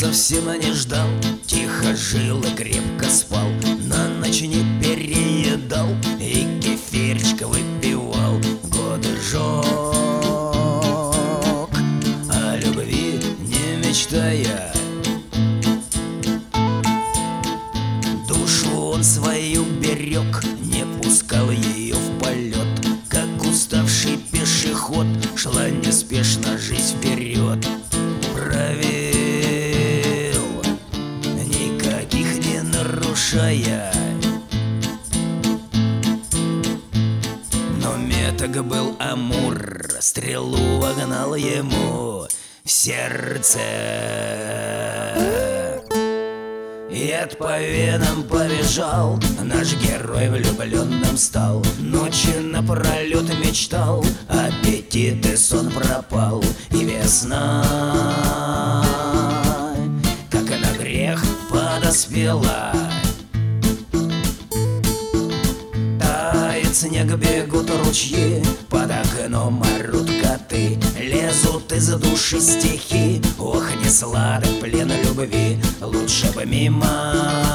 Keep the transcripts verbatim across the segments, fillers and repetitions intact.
совсем не ждал, тихо жил и крепко спал, на ночь не переедал и кефирчика выпивал. Годы жёг, о любви не мечтая, душу он свою берег, не пускал ее в полет. Как уставший пешеход шла неспешно жизнь вперед. Правил, никаких не нарушая, но меток был Амур, стрелу вогнал ему в сердце. Яд по венам побежал, наш герой влюбленным стал. Ночи напролет мечтал, аппетит и сон пропал. И весна, как и на грех, подоспела. Тает снег, бегут ручьи, под окном орут коты. Лезут из души стихи, ох, не сладок плен любви. Лучше бы мимо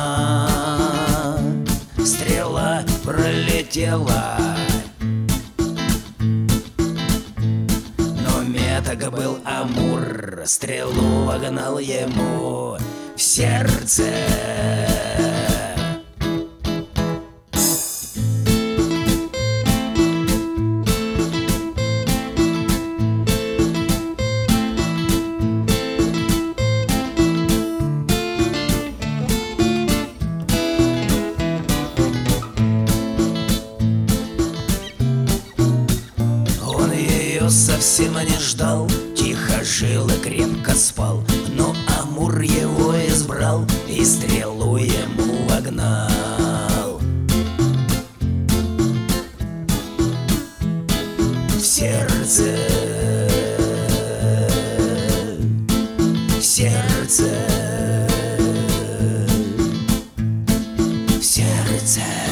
стрела пролетела, но меток был Амур, стрелу вогнал ему в сердце. Совсем не ждал, тихо жил и крепко спал, но Амур его избрал и стрелу ему вогнал в сердце, в сердце, в сердце.